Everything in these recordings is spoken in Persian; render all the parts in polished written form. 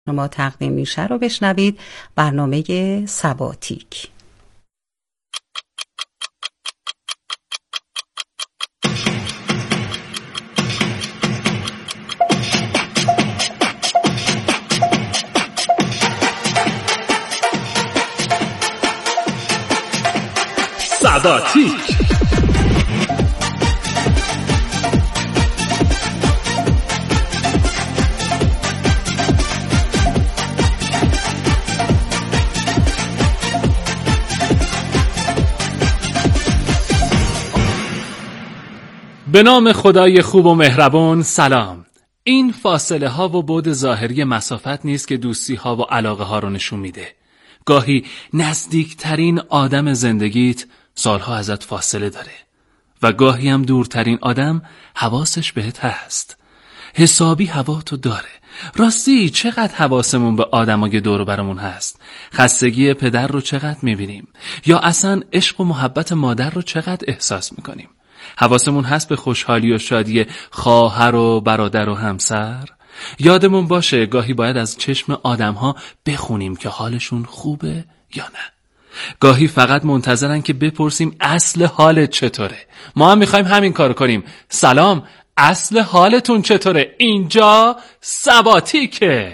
ما تقدیم میشه رو بشنوید. برنامه سباتیک. سباتیک. به نام خدای خوب و مهربان. سلام. این فاصله ها و بعد ظاهری مسافت نیست که دوستی ها و علاقه ها رو نشون میده. گاهی نزدیکترین آدم زندگیت سالها ازت فاصله داره و گاهی هم دورترین آدم حواسش بهت هست. حسابی هوا تو داره. راستی چقدر حواسمون به آدمای دور و برمون هست؟ خستگی پدر رو چقدر میبینیم؟ یا اصلا عشق و محبت مادر رو چقدر احساس میکنیم؟ حواسمون هست به خوشحالی و شادی خواهر و برادر و همسر؟ یادمون باشه گاهی باید از چشم آدم‌ها بخونیم که حالشون خوبه یا نه. گاهی فقط منتظرن که بپرسیم اصل حالت چطوره. ما هم میخوایم همین کارو کنیم. سلام، اصل حالتون چطوره؟ اینجا سباتیکه.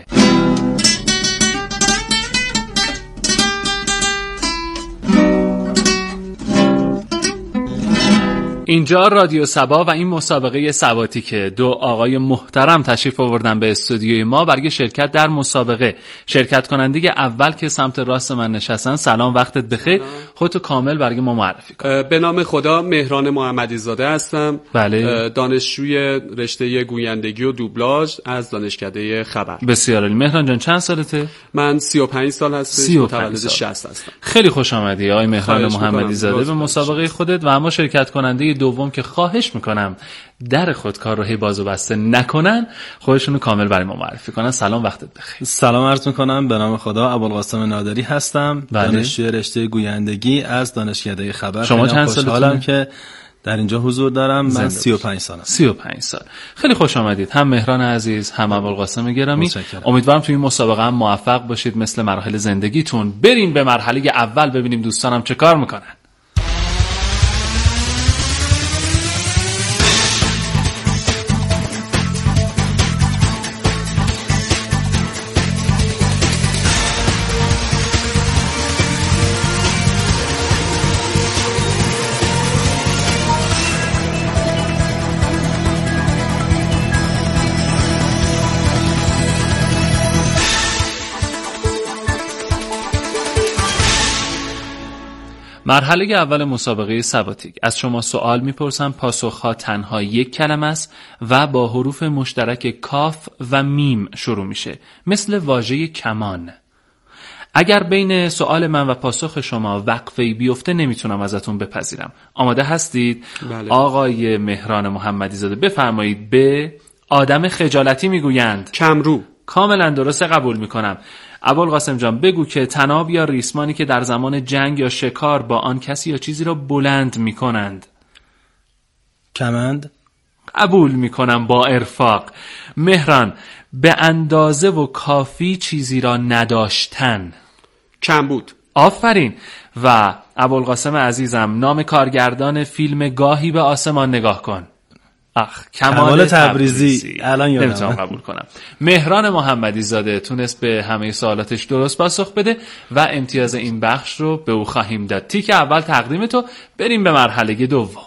اینجا رادیو سبا و این مسابقه سباتیکه. دو آقای محترم تشریف آوردن به استودیوی ما برای شرکت در مسابقه. شرکت کننده اول که سمت راست من نشستن، سلام، وقتت بخیر. خودتو کامل برای ما معرفی کن. به نام خدا، مهران محمدی زاده هستم. بله. دانشجوی رشته گویندگی و دوبلاژ از دانشکده خبر. بسیار عالی. مهران جان چند سالته؟ من 35 سال هستم. متولد 60 هستم. خیلی خوش آمدی آقای مهران محمدی زاده به مسابقه خودت و اما شرکت کننده دوم که خواهش میکنم در خودکار رو هی باز و بسته نکنن، خودشونو کامل برای ما معرفی کنن. سلام، وقتت بخیر. سلام عرض میکنم. به نام خدا، ابوالقاسم نادری هستم. دانشجوی رشته گویندگی از دانشکده خبر. شما چند سالتونه؟ که در اینجا حضور دارم. من 35 سالم. 35 سال. خیلی خوش آمدید، هم مهران عزیز، هم ابوالقاسم گرامی. امیدوارم توی این مسابقه هم موفق باشید مثل مراحل زندگیتون. بریم به مرحله اول ببینیم دوستانم چه کار میکنن. مرحله اول مسابقه سباتیک. از شما سوال میپرسم، پاسخها تنها یک کلمه است و با حروف مشترک کاف و میم شروع میشه، مثل واژه کمان. اگر بین سوال من و پاسخ شما وقفه‌ای بیفته نمیتونم ازتون بپذیرم. آماده هستید؟ بله. آقای مهران محمدی زاده بفرمایید. به آدم خجالتی میگویند کمرو. کاملا درست، قبول میکنم. ابوالقاسم جان بگو که طناب یا ریسمانی که در زمان جنگ یا شکار با آن کسی یا چیزی را بلند میکنند. کمند. قبول میکنم با ارفاق. مهران، به اندازه و کافی چیزی را نداشتن. کمبود. آفرین. و ابوالقاسم عزیزم، نام کارگردان فیلم گاهی به آسمان نگاه کن. کمال تبریزی. الان یادم نمیتونم قبول کنم. مهران محمدی زاده تونست به همه سوالاتش درست پاسخ بده و امتیاز این بخش رو به او خواهیم داد. تیک اول تقدیم تو. بریم به مرحله دوم.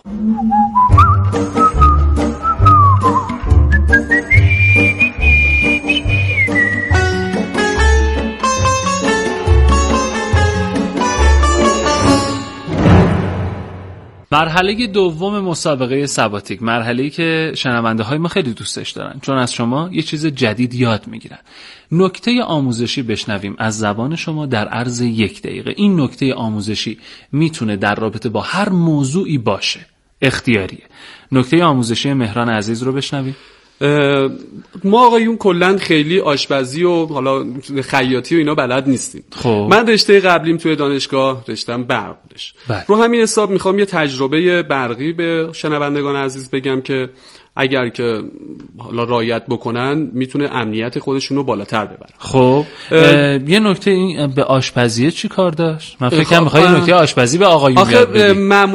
مرحله دوم مسابقه سباتیک، مرحله‌ای که شنونده های ما خیلی دوستش دارن، چون از شما یه چیز جدید یاد میگیرن. نکته آموزشی بشنویم از زبان شما در عرض 1 دقیقه. این نکته آموزشی میتونه در رابطه با هر موضوعی باشه، اختیاریه. نکته آموزشی مهران عزیز رو بشنویم. ما آقایون کلن خیلی آشپزی و حالا خیاطی و اینا بلد نیستیم. خب. من رشته قبلیم توی دانشگاه رشتم برق بودش. رو همین حساب میخوام یه تجربه برقی به شنوندگان عزیز بگم که اگر که حالا رعایت بکنن میتونه امنیت خودشون رو بالاتر ببرن. خب یه نکته این به آشپزی چی کار داشت؟ من فکر کنم می‌خوای نکته آشپزی به آقایون یاد بدی.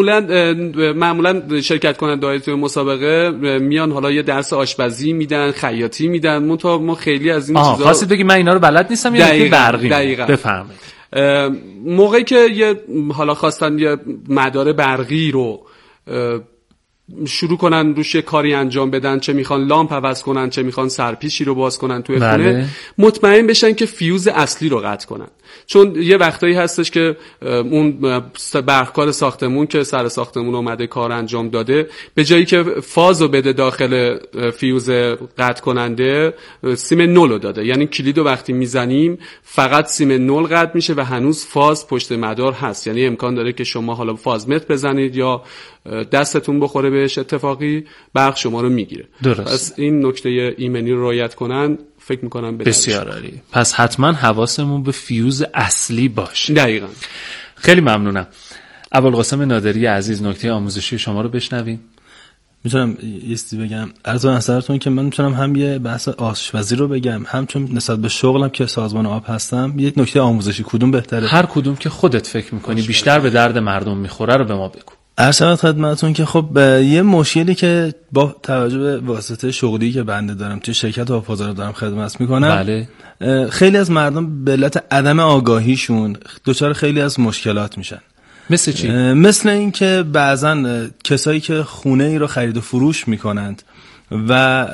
معمولا شرکت کننده‌های توی مسابقه میان حالا یه درس آشپزی میدن، خیاطی میدن. ما خیلی از این چیزا خواستید بگی من اینا رو بلد نیستم یا نکته برقی؟ بفرمایید. موقعی که حالا خواستن یه مدار برقی رو شروع کنن روش کاری انجام بدن، چه میخوان لامپ عوض کنن، چه میخوان سرپیچی رو باز کنن توی خونه، مطمئن بشن که فیوز اصلی رو قطع کنن. چون یه وقتایی هستش که اون برقکار ساختمون که سر ساختمون اومده کار انجام داده، به جایی که فاز رو بده داخل فیوز قطع کننده، سیم نل رو داده. یعنی کلید رو وقتی میزنیم فقط سیم نل قطع میشه و هنوز فاز پشت مدار هست. یعنی امکان داره که شما حالا فاز متر بزنید یا دستتون بخوره بهش اتفاقی، برق شما رو میگیره. پس این نکته ایمنی رو رعایت کنن فکر میکنم بسیار عالی. پس حتما حواسمون به فیوز اصلی باشه. دقیقاً. خیلی ممنونم. ابوالقاسم نادری عزیز، نکته آموزشی شما رو بشنویم. میتونم یستی بگم از نظرتون که من میتونم هم یه بحث آشپزی رو بگم، هم چون نسبت به شغلم که سازمان آب هستم یک نکته آموزشی کدوم بهتره؟ هر کدوم که خودت فکر میکنی بیشتر به درد مردم میخوره رو به ما بگو. عرض خدمتتون که خب یه مشکلی که با توجه به واسطه شغلی که بنده دارم توی شرکت آب‌فضا دارم خدمت میکنم، بله. خیلی از مردم به علت عدم آگاهیشون دچار خیلی از مشکلات میشن. مثل چی؟ مثل این که بعضن کسایی که خونه ای رو خرید و فروش میکنند و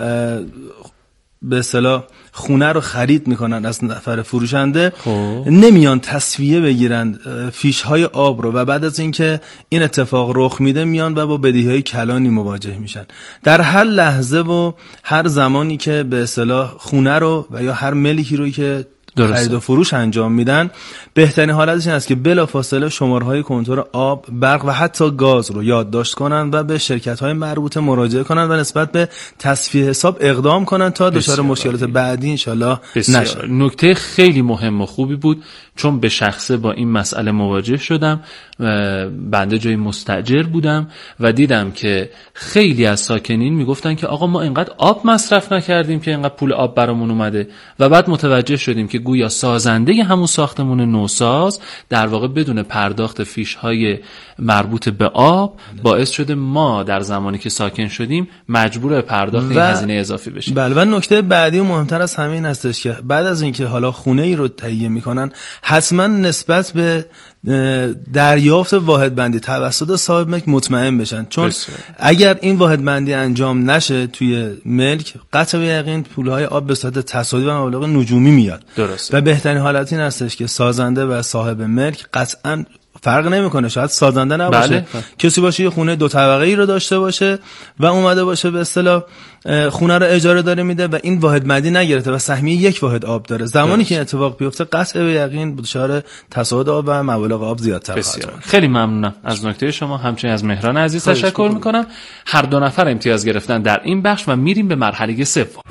به اصطلاح خونه رو خرید میکنن از نفر فروشنده، نمیان تسویه بگیرن فیش های آب رو و بعد از اینکه این اتفاق رخ میده میان و با بدیهی کلانی مواجه میشن. در هر لحظه و هر زمانی که به اصطلاح خونه رو و یا هر ملکی رو که خرید و فروش انجام میدن، بهترین حالتش این است که بلافاصله شماره‌های کنترل آب، برق و حتی گاز رو یادداشت کنن و به شرکت‌های مربوطه مراجعه کنن و نسبت به تصفیه حساب اقدام کنن تا دچار مشکلات بعدی انشالله نشه. نکته خیلی مهم و خوبی بود، چون به شخصه با این مسئله مواجه شدم. بنده جای مستاجر بودم و دیدم که خیلی از ساکنین میگفتن که آقا ما اینقدر آب مصرف نکردیم که اینقدر پول آب برامون اومده و بعد متوجه شدیم که گویا سازنده همون ساختمون نوساز در واقع بدون پرداخت فیش‌های مربوط به آب باعث شده ما در زمانی که ساکن شدیم مجبور به پرداخت این هزینه اضافی بشیم. بله. و نکته بعدی و مهمتر از همه این هستش که بعد از اینکه حالا خونه ای رو تهیه میکنن، حتما نسبت به دریافت واحد بندی توسط صاحب ملک مطمئن بشن، چون اگر این واحد بندی انجام نشه توی ملک، قطع به یقین پولهای آب به صورت تصادفی و مبالغ نجومی میاد. و بهترین حالت این هستش که سازنده و صاحب ملک قطعاً فرق نمیکنه، شاید سازنده نباشه، بله. کسی باشه یه خونه 2 طبقه ای رو داشته باشه و اومده باشه به اصطلاح خونه رو اجاره داره میده و این واحد بندی نگرفته و سهمیه 1 واحد آب داره، زمانی که این اتفاق بیفته قطع به یقین دچار تصاعد آب و مبالغ آب زیادتر خواهد شد. خیلی ممنونم از نکته شما. همچنین از مهران عزیز تشکر میکنم. هر 2 نفر امتیاز گرفتن در این بخش و میریم به مرحله سوم.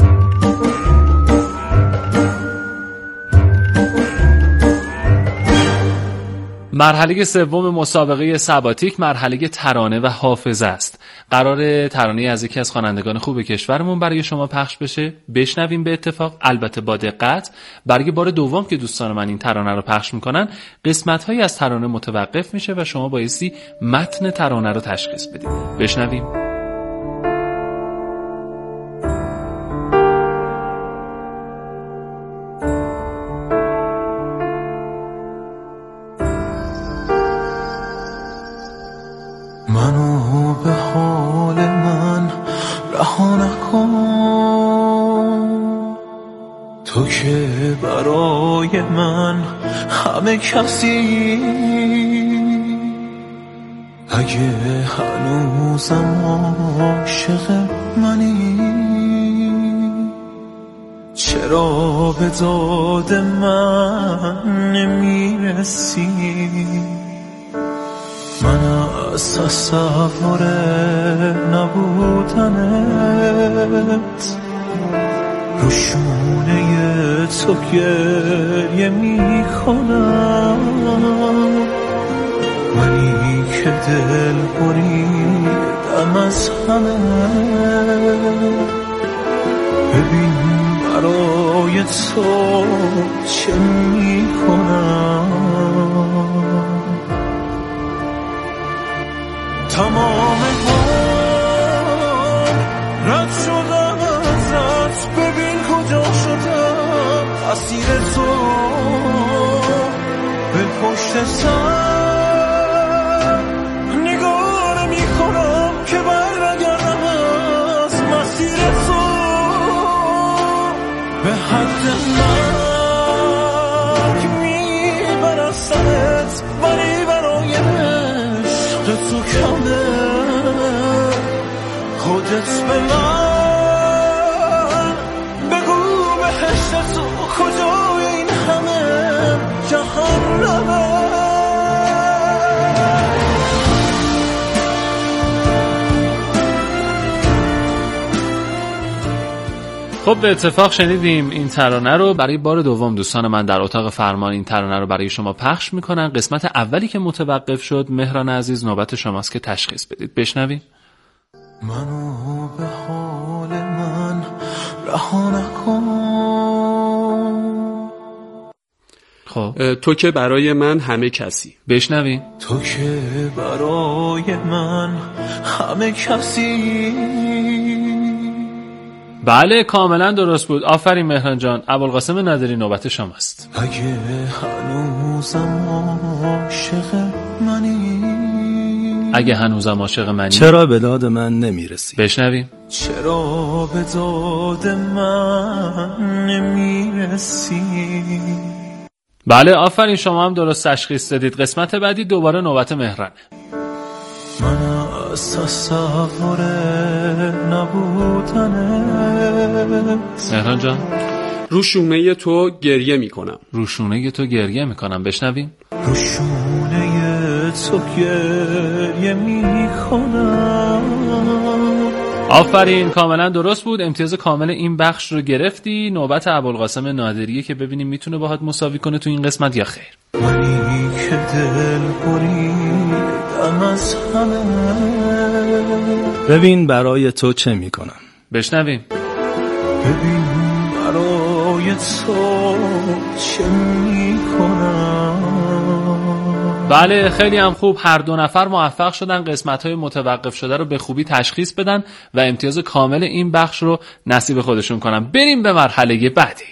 مرحله سوم مسابقه سباتیک مرحله ترانه و حافظه است. قرار ترانه از یکی از خوانندگان خوب کشورمون برای شما پخش بشه. بشنویم به اتفاق، البته با دقت. برای بار دوم که دوستان من این ترانه رو پخش میکنن، قسمت‌هایی از ترانه متوقف میشه و شما بایستی متن ترانه رو تشخیص بدید. بشنویم. منو به حال من رها نکن، تو که برای من همه کسی، اگه هنوزم عاشق منی، چرا به داد من نمیرسی؟ من از تصور نبودنت رو شونه تو گریه میکنم، منی که دل بریدم از همه. ببین برای تو چه میکنم. تمام رد شدم ازت، ببین کجا شدم اسیر تو. به پشت سر نگاه نمی کنم که برنگردم از مسیر تو. به حد مرگ میبرستمت، ولی برای عشق تو کمه. خودت به من بگو بهشت تو کجای این همه جهنمه. خب به اتفاق شنیدیم این ترانه رو. برای بار دوم دوستان من در اتاق فرمان این ترانه رو برای شما پخش میکنن. قسمت اولی که متوقف شد، مهران عزیز نوبت شماست که تشخیص بدید. بشنویم. منو به حال من رها نکن. خب تو که برای من همه کسی. بشنویم. تو که برای من همه کسی. بله کاملا درست بود. آفرین مهران جان. ابوالقاسم نادری نوبت شماست. اگه هنوزم عاشق منی. اگه هنوزم عاشق منی. چرا به داد من نمیرسی؟ بشنویم. چرا به داد من نمیرسی. بله آفرین، شما هم درست تشخیص دادید. قسمت بعدی دوباره نوبت مهرانه. من از تصور نبودنت. مهران جان. رو شونه تو گریه میکنم. رو شونه تو گریه میکنم. بشنویم. رو شونه تو گریه میکنم. آفرین کاملا درست بود. امتیاز کامل این بخش رو گرفتی. نوبت ابوالقاسم نادریه که ببینیم میتونه باهات مساوی کنه تو این قسمت یا خیر. منی که دل بریدم از همه. ببین برای تو چه میکنم. بشنویم. ببین برای تو چه میکنم. بله خیلی هم خوب. هر دو نفر موفق شدن قسمت‌های متوقف شده رو به خوبی تشخیص بدن و امتیاز کامل این بخش رو نصیب خودشون کنن. بریم به مرحله بعدی.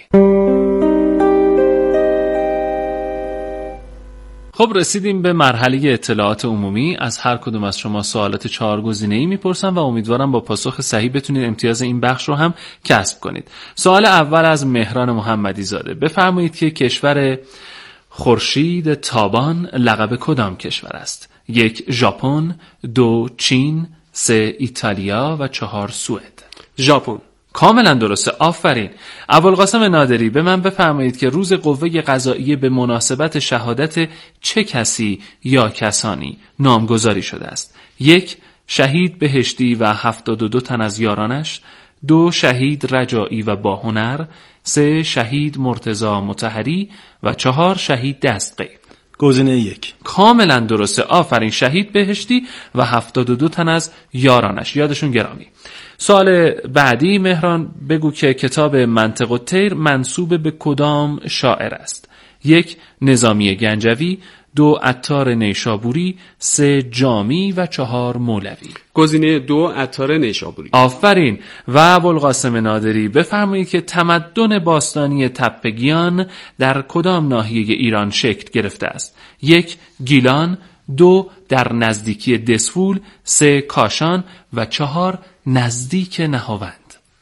خب رسیدیم به مرحله اطلاعات عمومی. از هر کدوم از شما سوالات 4 گزینه‌ای میپرسم و امیدوارم با پاسخ صحیح بتونید امتیاز این بخش رو هم کسب کنید. سوال اول از مهران محمدی زاده. بفرمایید که کشور خورشید تابان لقب کدام کشور است؟ 1 ژاپن، 2 چین، 3 ایتالیا و 4 سوئد. ژاپن. کاملا درسته. آفرین. ابوالقاسم نادری به من بفرمایید که روز قوه قضائیه به مناسبت شهادت چه کسی یا کسانی نامگذاری شده است؟ 1 شهید بهشتی و 72 تن از یارانش، 2 شهید رجایی و باهنر، 3 شهید مرتضی مطهری و 4 شهید دستقیب. گزینه 1 کاملا درسته. آفرین. شهید بهشتی و 72 تن از یارانش. یادشون گرامی. سوال بعدی مهران، بگو که کتاب منطق الطیر منسوب به کدام شاعر است؟ 1 نظامی گنجوی، 2 عطار نیشابوری، 3 جامی و 4 مولوی. گزینه 2 عطار نیشابوری. آفرین. و ابوالقاسم نادری بفرمایید که تمدن باستانی تپگیان در کدام ناحیه ایران شکل گرفته است؟ 1 گیلان، 2 در نزدیکی دسفول، 3 کاشان و 4 نزدیک نهاوند.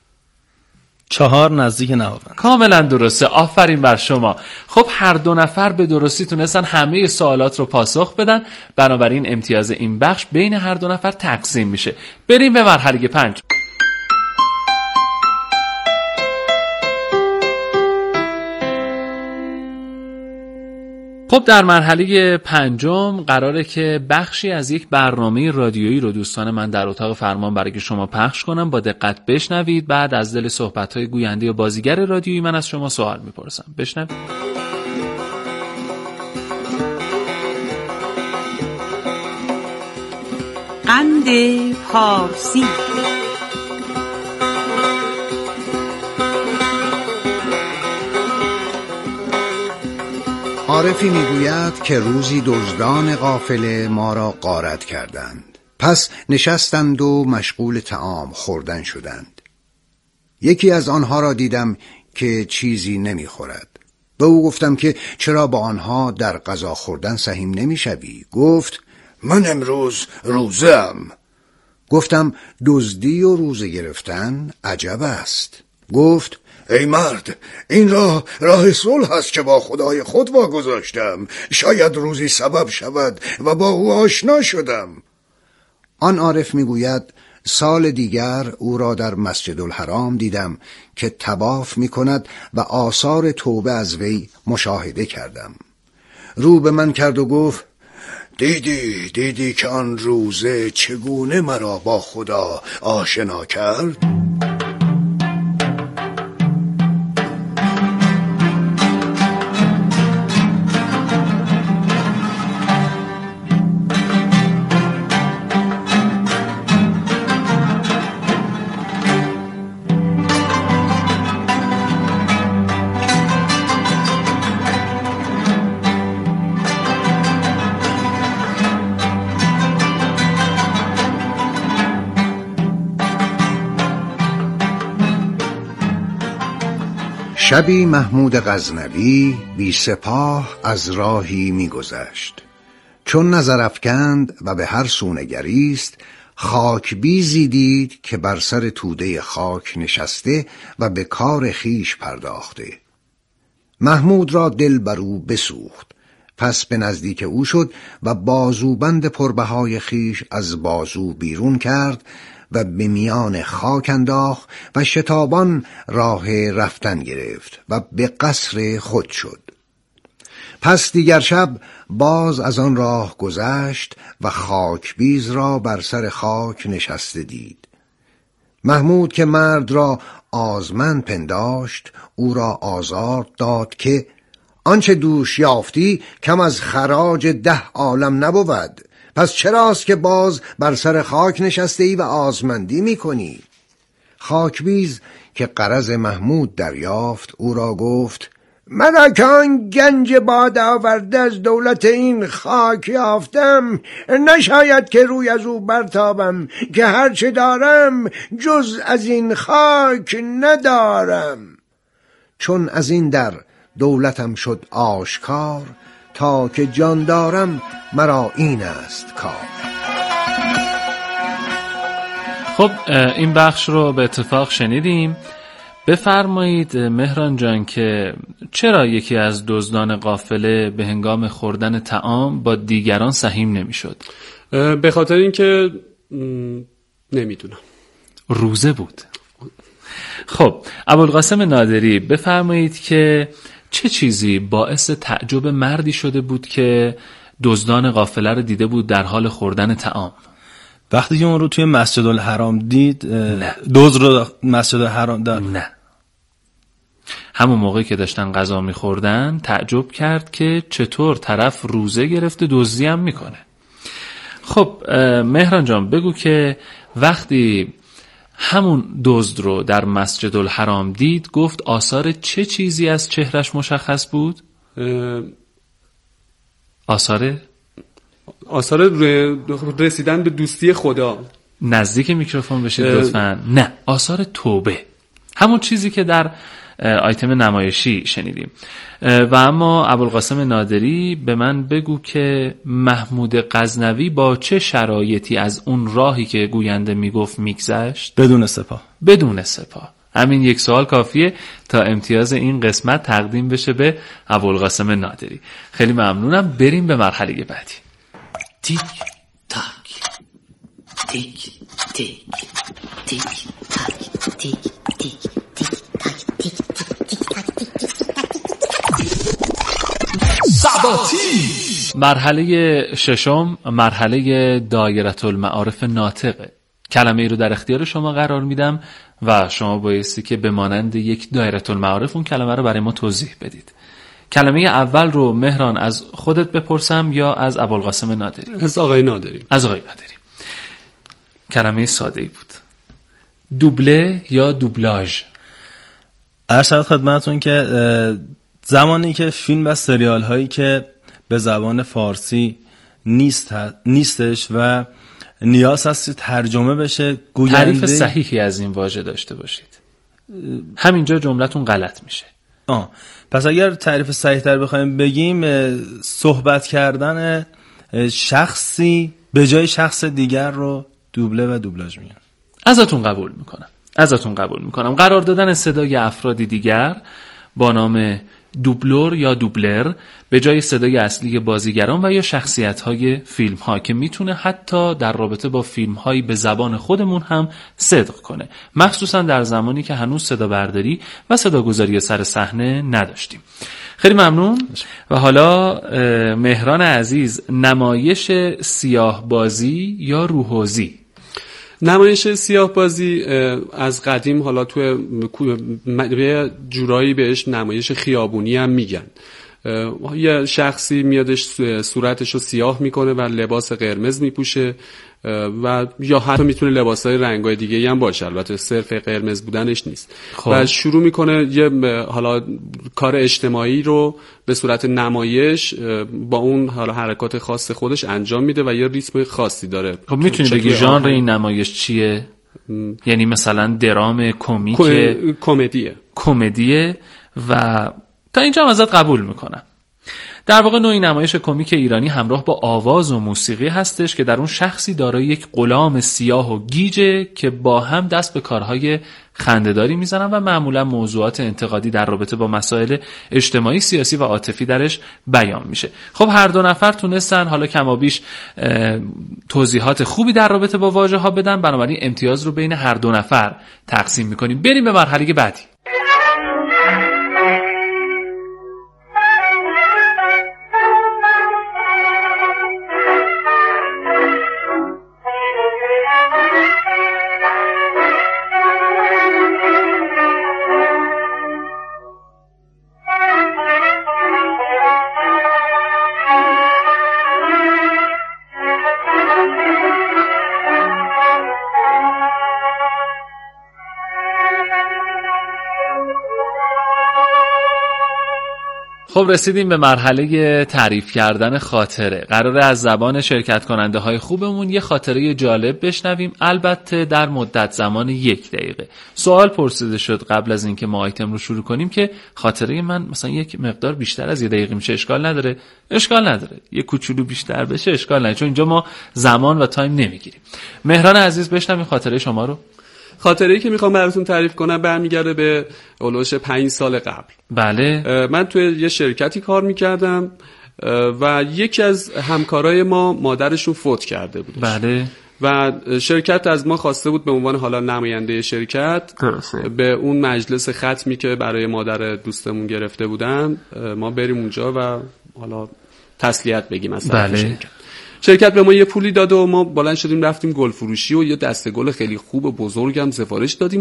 4 نزدیک نهاوند. کاملا درسته. آفرین بر شما. خب هر دو نفر به درستی تونستن همه سوالات رو پاسخ بدن، بنابراین امتیاز این بخش بین هر دو نفر تقسیم میشه. بریم به مرحله 5. خب در مرحله 5 قراره که بخشی از یک برنامه رادیویی رو دوستان من در اتاق فرمان برای شما پخش کنم. با دقت بشنوید. بعد از دل صحبت‌های گوینده یا بازیگر رادیویی من از شما سوال میپرسم. بشنوید. چند پارسی. عارفی میگوید که روزی دزدان قافله ما را غارت کردند. پس نشستند و مشغول طعام خوردن شدند. یکی از آنها را دیدم که چیزی نمیخورد. به او گفتم که چرا با آنها در غذا خوردن سهیم نمیشوی؟ گفت من امروز روزه‌ام. گفتم دزدی و روزه گرفتن عجب است. گفت ای مرد، این راه صلح است که با خدای خود واگذاشتم. شاید روزی سبب شود و با او آشنا شدم. آن عارف میگوید سال دیگر او را در مسجد الحرام دیدم که طواف میکند و آثار توبه از وی مشاهده کردم. رو به من کرد و گفت دیدی که آن روزه چگونه مرا با خدا آشنا کرد؟ شبی محمود غزنوی بی سپاه از راهی می‌گذشت. چون نظر افکند و به هر سو نگریست، خاک بیزی دید که بر سر توده خاک نشسته و به کار خیش پرداخته. محمود را دل بر او بسوخت. پس به نزدیک او شد و بازوبند پربهای خیش از بازو بیرون کرد و به میان خاک انداخت و شتابان راه رفتن گرفت و به قصر خود شد. پس دیگر شب باز از آن راه گذشت و خاکبیز را بر سر خاک نشسته دید. محمود که مرد را آزمند پنداشت، او را آزار داد که آنچه دوش یافتی کم از خراج 10 عالم نبود. پس چراست که باز بر سر خاک نشسته ای و آزمندی می کنی؟ خاکبیز که غرض محمود دریافت او را گفت من که آن گنج باد آورده از دولت این خاک یافتم، نشاید که روی از او برتابم که هرچه دارم جز از این خاک ندارم. چون از این در دولتم شد آشکار، تا که جان دارم مرا این است کار. خب این بخش رو به اتفاق شنیدیم. بفرمایید مهران جان که چرا یکی از دزدان قافله به هنگام خوردن طعام با دیگران سهیم نمیشد؟ به خاطر اینکه نمیدونم، روزه بود. خب ابوالقاسم نادری بفرمایید که چه چیزی باعث تعجب مردی شده بود که دزدان قافله رو دیده بود در حال خوردن طعام؟ وقتی که اون رو توی مسجد الحرام دید، دزد رو مسجد الحرام داد؟ نه، همون موقعی که داشتن غذا می‌خوردن تعجب کرد که چطور طرف روزه گرفته دزدی هم میکنه. خب مهران جان بگو که وقتی همون دزد رو در مسجد الحرام دید، گفت آثار چه چیزی از چهرش مشخص بود؟ آثار رسیدن به دوستی خدا. نزدیک میکروفون بشید لطفاً. نه، آثار توبه، همون چیزی که در آیتم نمایشی شنیدیم. و اما ابوالقاسم نادری به من بگو که محمود غزنوی با چه شرایطی از اون راهی که گوینده میگفت میگذشت؟ بدون سپاه. همین یک سوال کافیه تا امتیاز این قسمت تقدیم بشه به ابوالقاسم نادری. خیلی ممنونم. بریم به مرحله بعدی. تیک تاک تیک تیک تیک تاک تیک تیک مرحله ششم مرحله دایره المعارف ناطقه. کلمه ای رو در اختیار شما قرار میدم و شما بایستی که به مانند یک دایره المعارف اون کلمه رو برای ما توضیح بدید. کلمه اول رو مهران از خودت بپرسم یا از ابوالقاسم نادری؟ از آقای نادری. از آقای نادری. کلمه ساده‌ای بود. دوبله یا دوبلاژ؟ عرض خدمتتون که زمانی که فیلم و سریال هایی که به زبان فارسی نیستش و نیاز هست ترجمه بشه، تعریف صحیحی از این واژه داشته باشید. همینجا جملتون غلط میشه. پس اگر تعریف صحیح تر بخوایم بگیم، صحبت کردن شخصی به جای شخص دیگر رو دوبله و دوبلاژ میگن. ازتون قبول میکنم. قرار دادن صدای افرادی دیگر با نام دوبلور یا دوبلر به جای صدای اصلی بازیگران و یا شخصیت‌های فیلم‌ها که میتونه حتی در رابطه با فیلم‌هایی به زبان خودمون هم صدق کنه، مخصوصا در زمانی که هنوز صدا برداری و صداگذاری سر صحنه نداشتیم. خیلی ممنون. و حالا مهران عزیز، نمایش سیاه بازی یا روحوزی؟ نمایش سیاه بازی از قدیم حالا تو جورایی بهش نمایش خیابونی هم میگن. یه شخصی میادش صورتش رو سیاه میکنه و لباس قرمز میپوشه و یا حتی میتونه لباسای رنگای دیگه هم باشه، البته صرف قرمز بودنش نیست. و شروع میکنه یه حالا کار اجتماعی رو به صورت نمایش با اون حالا حرکات خاص خودش انجام میده و یه ریتم خاصی داره. خب میتونی بگی ژانر این نمایش چیه؟ یعنی مثلا درام، کمیک، کمدیه و تا اینجا هم ازت قبول میکنم. در واقع نوعی نمایش کمیک ایرانی همراه با آواز و موسیقی هستش که در اون شخصی دارای یک غلام سیاه و گیجه که با هم دست به کارهای خنده‌داری میزنن و معمولا موضوعات انتقادی در رابطه با مسائل اجتماعی، سیاسی و عاطفی درش بیان میشه. خب هر دو نفر تونستن حالا کمابیش توضیحات خوبی در رابطه با واژه ها بدن، بنابراین امتیاز رو بین هر دو نفر تقسیم میکنیم. بریم به مرحله بعدی. خب رسیدیم به مرحله تعریف کردن خاطره. قراره از زبان شرکت کننده های خوبمون یه خاطره جالب بشنویم، البته در مدت زمان 1 دقیقه. سوال پرسیده شد قبل از اینکه ما آیتم رو شروع کنیم که خاطره من مثلا یک مقدار بیشتر از 1 دقیقه میشه، اشکال نداره؟ اشکال نداره. یه کوچولو بیشتر بشه اشکال نداره، چون اینجا ما زمان و تایم نمیگیریم. مهران عزیز بشنویم خاطره شما رو. خاطره‌ای که میخوام براتون تعریف کنم برمیگرده به اولوش 5 سال قبل. بله. من توی یه شرکتی کار میکردم و یکی از همکارای ما مادرشون فوت کرده بودش. بله. و شرکت از ما خواسته بود به عنوان حالا نماینده شرکت به اون مجلس ختمی که برای مادر دوستمون گرفته بودن ما بریم اونجا و حالا تسلیت بگیم از طرف شرکت به ما یه پولی داد و ما بلند شدیم رفتیم گل فروشی و یه دسته گل خیلی خوب و بزرگم سفارش دادیم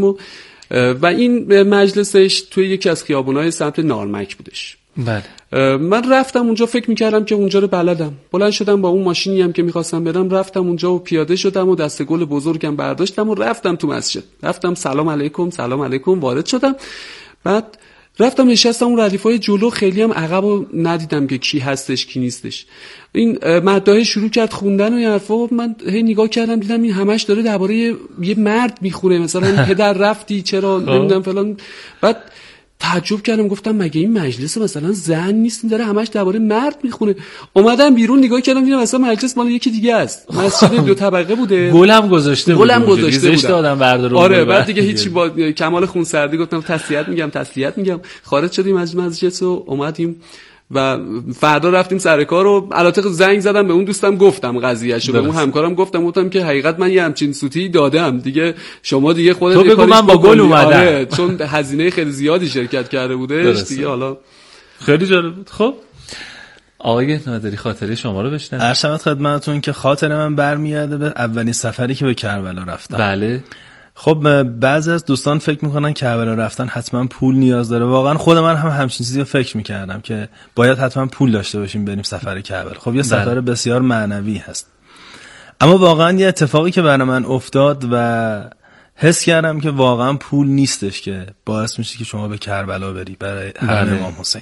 و این مجلسش توی یکی از خیابونای سمت نارمک بودش. بله. من رفتم اونجا، فکر میکردم که اونجا رو بلدم، بلند شدم با اون ماشینی هم که میخواستم برم رفتم اونجا و پیاده شدم و دسته گل بزرگم برداشتم و رفتم تو مسجد، رفتم سلام علیکم وارد شدم، بعد رفتم نشستم اون ردیفای جلو، خیلی هم عقبو ندیدم که کی هستش کی نیستش. این مداح شروع کرد خوندن و این حرفا، من هی نگاه کردم دیدم این همش داره درباره یه مرد میخونه، مثلا پدر رفتی چرا نمیدونم فلان. بعد تعجب کردم گفتم مگه این مجلس مثلا زن نیست داره همش درباره مرد میخونه؟ اومدم بیرون نگاه کردم دیدم مثلا مجلس مال یکی دیگه است، مسجد 2 طبقه بوده، گلم گذاشته بود آدم برداره. آره بعد دیگه هیچی، با کمال خونسردی گفتم تسلیت میگم خارج شدیم از مسجد و اومدیم و فردا رفتیم سر کار و البته زنگ زدم به اون دوستم گفتم قضیهشو، به اون همکارم گفتم که حقیقت من یه همچین سوتی دادم دیگه، شما دیگه خودت بگو من با گل اومدم، چون هزینه خیلی زیادی شرکت کرده بودش دیگه. حالا خیلی جالب بود. خب آقای نادری خاطره شما رو بشنویم. عرض خدمتتون که خاطره من برمیگرده به اولین سفری که به کربلا رفتم. بله. خب بعضی از دوستان فکر میکنن کربلا رفتن حتما پول نیاز داره، واقعا خود من هم همچین چیزی رو فکر میکردم که باید حتما پول داشته باشیم بریم سفر کربلا. خب یه سفر بسیار معنوی هست، اما واقعا یه اتفاقی که برای من افتاد و حس کردم که واقعا پول نیستش که باعث میشه که شما به کربلا بری برای حرم امام حسین.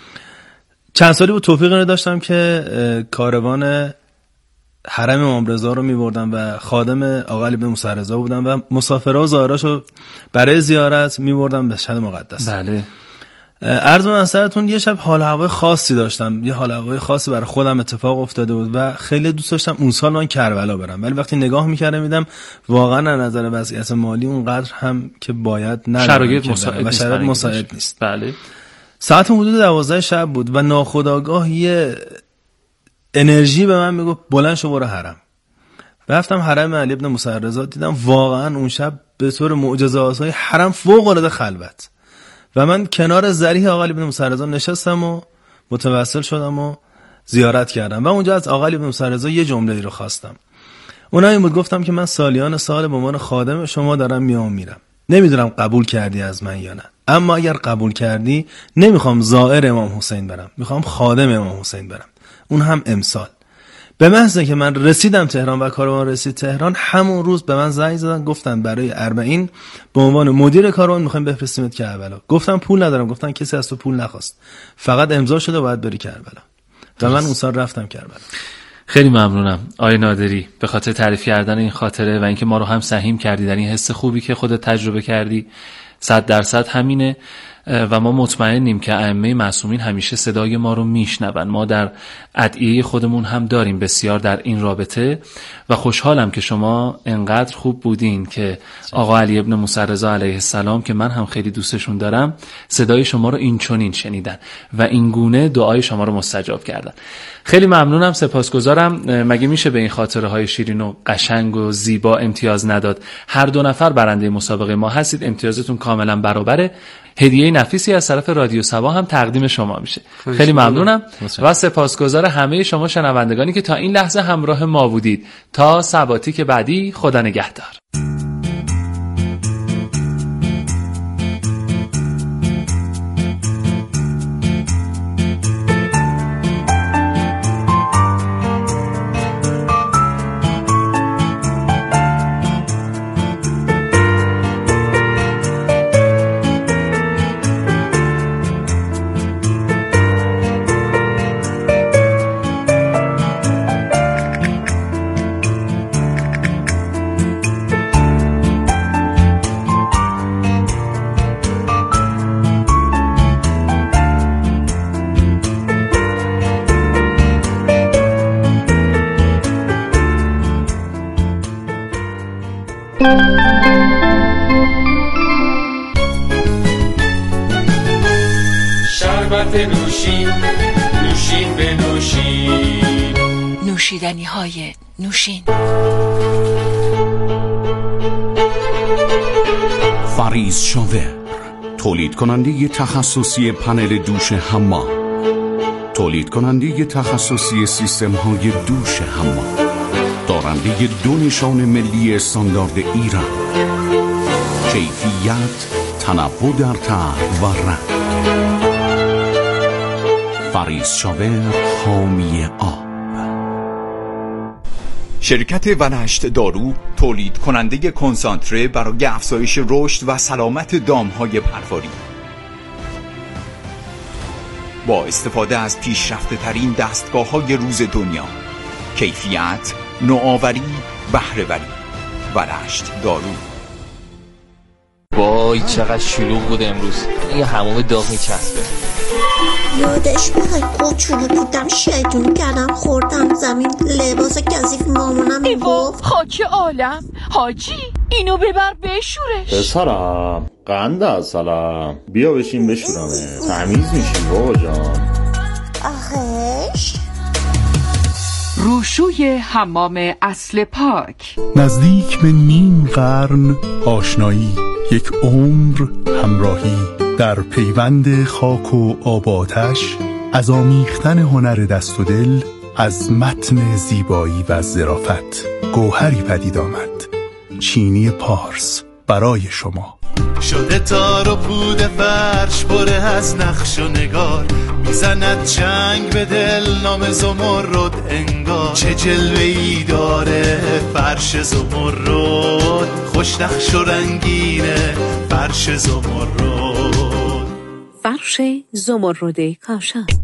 چند سالی بود توفیق اینو داشتم که کاروان حرم امام رضا رو میبردم و خادم آقا علی بن موسی رضا بودم و مسافرها و زائراشو برای زیارت میبردم به مشهد مقدس. بله. عرض منصرتون یه شب حال هوای خاصی داشتم، یه حال هوای خاصی برای خودم اتفاق افتاده بود و خیلی دوست داشتم اون سال من کربلا برم، ولی وقتی نگاه میکردم میدم واقعا از نظر وضعیت مالی اونقدر هم که باید شرایط مساعد نیست. بله. ساعت حدود 12 شب بود و ناخودآگاه یه انرژی به من میگفت بلند شو برو حرم. رفتم حرم علی بن موسی رضا، دیدم واقعا اون شب به طور معجزه‌آسای حرم فوق العاده خلوت و من کنار ضریح آقا علی بن موسی رضا نشستم و متوسل شدم و زیارت کردم و اونجا از آقا علی بن موسی رضا یه جمله رو خواستم. اونها این بود، گفتم که من سالیان سال به عنوان خادم شما دارم میرم. نمیدونم قبول کردی از من یا نه، اما اگر قبول کردی نمیخوام زائر امام حسین برم، میخوام خادم امام حسین برم، اون هم امسال. به محض که من رسیدم تهران و کاروان رسید تهران، همون روز به من زنگ زدن گفتن برای 40 به عنوان مدیر کاروان میخوایم بفرستیمت کربلا. گفتم پول ندارم. گفتن کسی از تو پول نخواست، فقط امضا شده باید بری کربلا. و من اون سال رفتم کربلا. خیلی ممنونم آقای نادری به خاطر تعریف کردن این خاطره و اینکه ما رو هم سهیم کردی در این حس خوبی که خودت تجربه کردی. 100% همینه و ما مطمئنیم که ائمه معصومین همیشه صدای ما رو میشنون. ما در ادعیه خودمون هم داریم بسیار در این رابطه و خوشحالم که شما انقدر خوب بودین که آقا علی ابن موسی رضا علیه السلام که من هم خیلی دوستشون دارم صدای شما رو این چنین شنیدن و این گونه دعای شما رو مستجاب کردن. خیلی ممنونم، سپاسگزارم. مگه میشه به این خاطره های شیرین و قشنگ و زیبا امتیاز نداد؟ هر دو نفر برنده مسابقه ما هستید، امتیازتون کاملا برابره. هدیه نفیسی از طرف رادیو سبا هم تقدیم شما میشه. خیلی ممنونم و سپاسگزار همه شما شنوندگانی که تا این لحظه همراه ما بودید. تا سباتیک بعدی، خدا نگهدار. شربت نوشین، نوشین به نوشین، نوشیدنی های نوشین. فریز شاور، تولید کننده تخصصی پنل دوش حمام، تولید کننده تخصصی سیستم های دوش حمام، دارنده 2 نشان ملی استاندارد ایران، کیفیت، تنوع در طرح و رنگ. فریز شاور، حامی آب. شرکت ونشت دارو تولید کننده کنسانتره برای افزایش رشد و سلامت دامهای پرواری. با استفاده از پیشرفته ترین دستگاه‌های روز دنیا، کیفیت، نوآوری، بهره‌وری. ونشت دارو. وای چقدر شلوغ بود امروز. یه حموم داغ میچسبه. یادش بخیر قوچونه بودم، شیطونی کردم خوردم زمین، لباس کثیف مامانم میگفت خاک عالم. حاجی اینو ببر بشورش. پسرم قند از سلام، بیا بشین بشورمه، تمیز میشی بابا جان. آخش روشوی حمام اصل پاک. نزدیک به نیم قرن آشنایی، یک عمر همراهی، در پیوند خاک و آباتش، از آمیختن هنر دست و دل، از متن زیبایی و ظرافت گوهری پدید آمد. چینی پارس برای شما. شده تار و پود فرش بره از نقش و نگار، میزند چنگ به دل نام زمرد انگار. چه جلوه‌ای داره فرش زمرد، خوش نقش و رنگینه فرش زمرد. فرش زمرد کاشان.